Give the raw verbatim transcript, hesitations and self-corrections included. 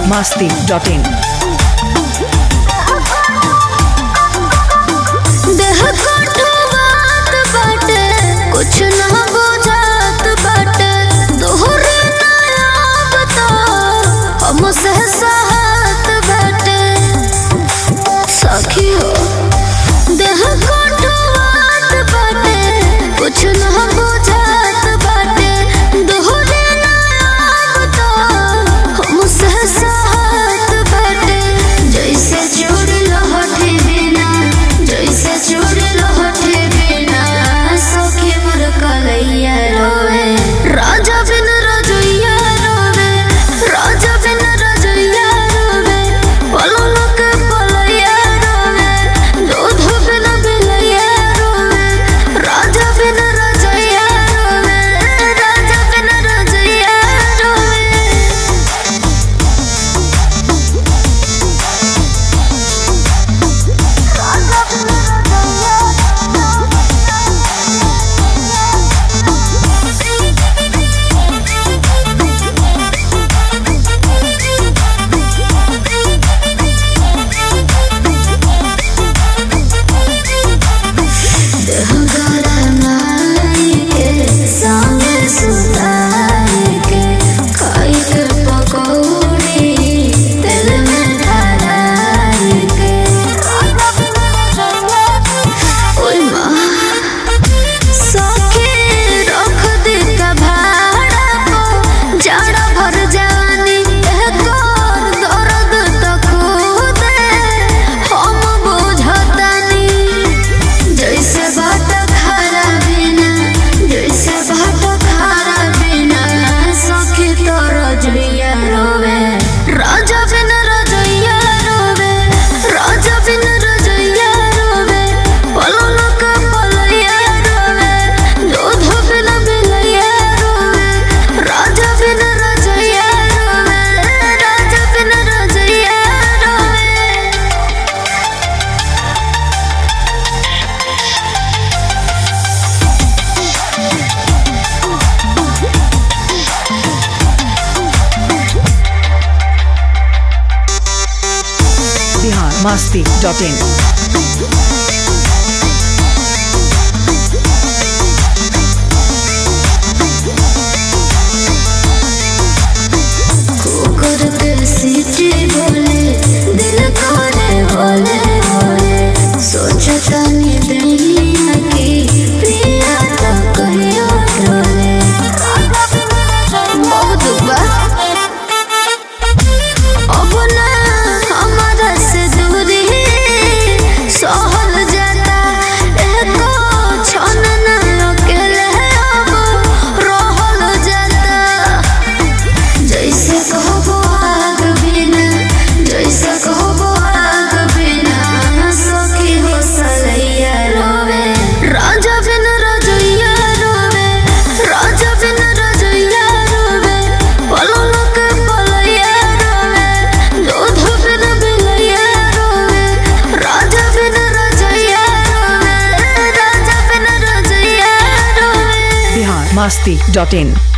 masti dot in. देह कोठो बात बाटे कुछ ना बुझात बाटे दोहरे नया बता हमसे सहत बाटे सखी हो देह कोठो बात बाटे कुछ ना बुझात बाटे दोहरे नया बता हमसे सहत बाटे जैसे जोड़ लहटे बिना जैसे जोड़ लहटे बिना सखी मोर कलैया रोवे राजा बिन रजैया रोवे राजा बिन रजैया रोवे पललो के पलैया रोवे दूध बिन बिलैया रोवे राजा बिन रजैया रोवे राजा बिन रजैया रोवे राजा बिन रजैया रोवे राजा बिन रजैया रोवे पललो के पलैया रोवे दूध बिन बिलैया रोवे राजा बिन रजैया रोवे राजा बिन रजैया रोवे Bihar masti dot in. कुकुर के सीटी बोले दिल कोने बोले बोले सोचता नहीं दुनिया की प्रिया तो कहियो डोले बहुत बा अब ना हमारा से दूरी सहल जाता एको क्षण ना अकेले अब रहल जाता जैसे कहबो आग बिना जैसे कहबो आग बिना सखी हो सलैया रोवे राजा बिन रजैया रोवे राजा बिन रजैया रोवे पललो के पलैया रोवे दूध बिन बिलैया रोवे राजा बिन रजैया रोवे राजा बिन रजैया रोवे Bihar masti dot in.